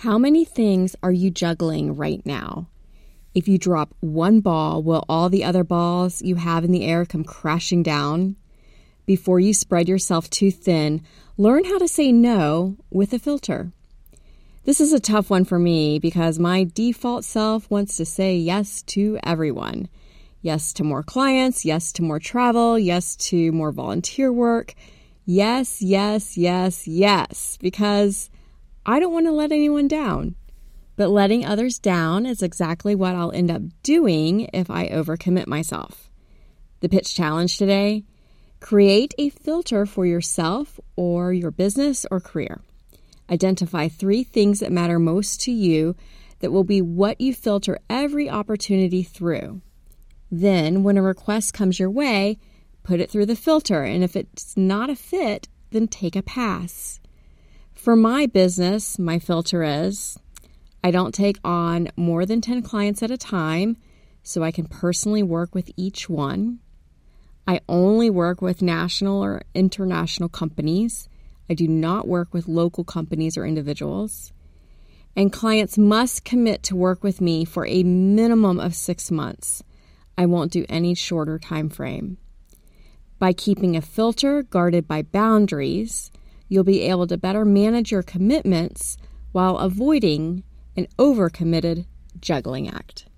How many things are you juggling right now? If you drop one ball, will all the other balls you have in the air come crashing down? Before you spread yourself too thin, learn how to say no with a filter. This is a tough one for me because my default self wants to say yes to everyone. Yes to more clients, yes to more travel, yes to more volunteer work. Yes, yes, yes, yes, because I don't want to let anyone down. But letting others down is exactly what I'll end up doing if I overcommit myself. The pitch challenge today: create a filter for yourself or your business or career. Identify 3 things that matter most to you that will be what you filter every opportunity through. Then, when a request comes your way, put it through the filter, and if it's not a fit, then take a pass. For my business, my filter is: I don't take on more than 10 clients at a time, so I can personally work with each one. I only work with national or international companies. I do not work with local companies or individuals. And clients must commit to work with me for a minimum of 6 months. I won't do any shorter time frame. By keeping a filter guarded by boundaries, you'll be able to better manage your commitments while avoiding an overcommitted juggling act.